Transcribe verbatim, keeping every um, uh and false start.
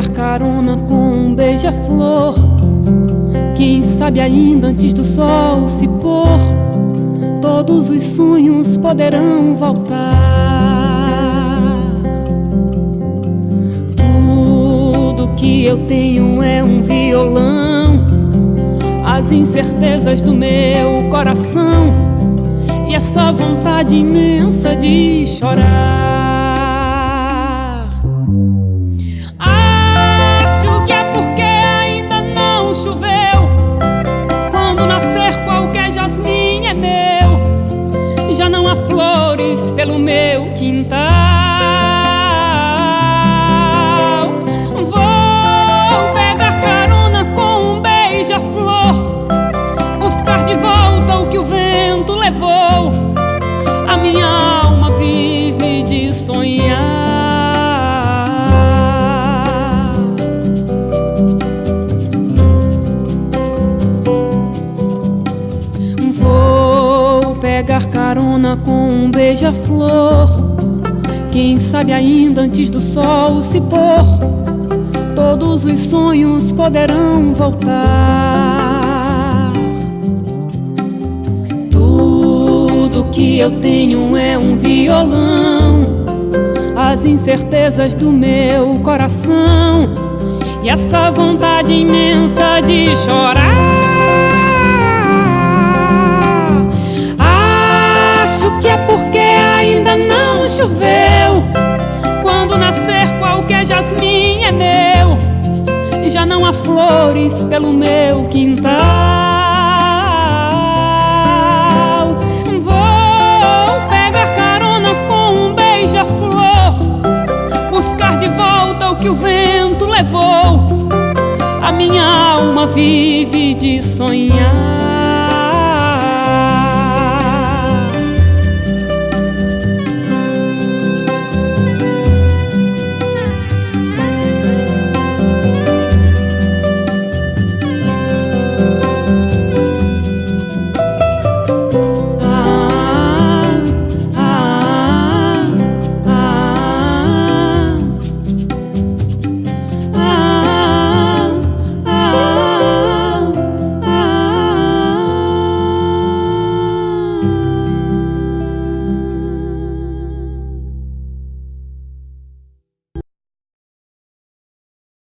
pegar carona com um beija-flor. Quem sabe ainda antes do sol se pôr, todos os sonhos poderão voltar. Tudo que eu tenho é um violão, as incertezas do meu coração e essa vontade imensa de chorar. Acho que é porque ainda não choveu. Quando nascer qualquer jasmim é meu. Já não há flores pelo meu quintal. Vou pegar carona com um beija-flor, buscar de volta o que o vento levou. A minha alma vive de sonhar. Vou pegar carona com um beija-flor. Quem sabe ainda antes do sol se pôr, todos os sonhos poderão voltar. Tudo que eu tenho é um violão, as incertezas do meu coração e essa vontade imensa de chorar. Acho que é porque ainda não choveu. Quando nascer qualquer jasmim é meu. Já não há flores pelo meu quintal. Vou pegar carona com um beija-flor, buscar de volta o que o vento levou. A minha alma vive de sonhar.